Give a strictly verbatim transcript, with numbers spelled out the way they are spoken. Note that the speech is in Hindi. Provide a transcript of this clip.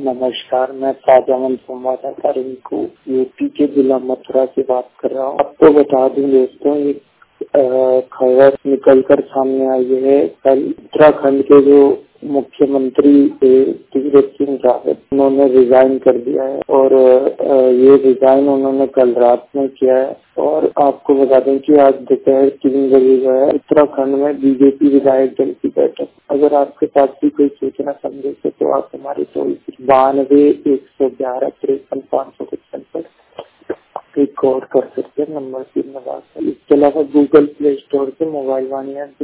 नमस्कार, मैं ताजामन संवाददाता रिंकू यूपी के जिला मथुरा से बात कर रहा हूँ। आपको बता दूं दोस्तों, एक खबर निकल कर सामने आई है। कल उत्तराखंड के जो मुख्यमंत्री थे तीरथ सिंह रावत, उन्होंने रिजाइन कर दिया है और ये रिजाइन उन्होंने कल रात में किया है। और आपको बता दें कि आज दोपहर तीन बजे जो है उत्तराखंड में बीजेपी विधायक दल की बैठक। अगर आपके पास भी कोई सूचना संदेश है तो आप हमारे टोल बानवे एक सौ ग्यारह तिरपन पाँच सौ पचपन पर रिकॉर्ड कर सकते हैं। नंबर तीन में बात है। इसके अलावा गूगल प्ले स्टोर से मोबाइल वाणी